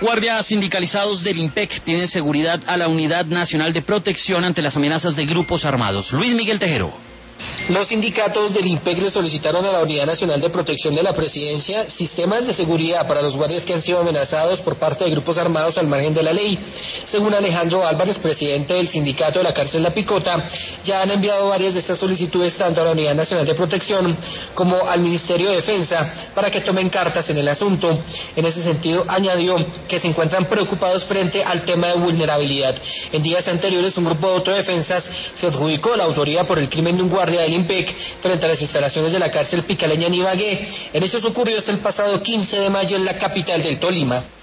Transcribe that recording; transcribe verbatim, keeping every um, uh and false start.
Guardias sindicalizados del IMPEC piden seguridad a la Unidad Nacional de Protección ante las amenazas de grupos armados. Luis Miguel Tejero. Los sindicatos del IMPEC le solicitaron a la Unidad Nacional de Protección de la Presidencia sistemas de seguridad para los guardias que han sido amenazados por parte de grupos armados al margen de la ley. Según Alejandro Álvarez, presidente del sindicato de la cárcel La Picota, ya han enviado varias de estas solicitudes tanto a la Unidad Nacional de Protección como al Ministerio de Defensa para que tomen cartas en el asunto. En ese sentido, añadió que se encuentran preocupados frente al tema de vulnerabilidad. En días anteriores, un grupo de autodefensas se adjudicó la autoría por el crimen de un guardia del IMPEC frente a las instalaciones de la cárcel picaleña en Ibagué, en hechos ocurridos el pasado quince de mayo en la capital del Tolima.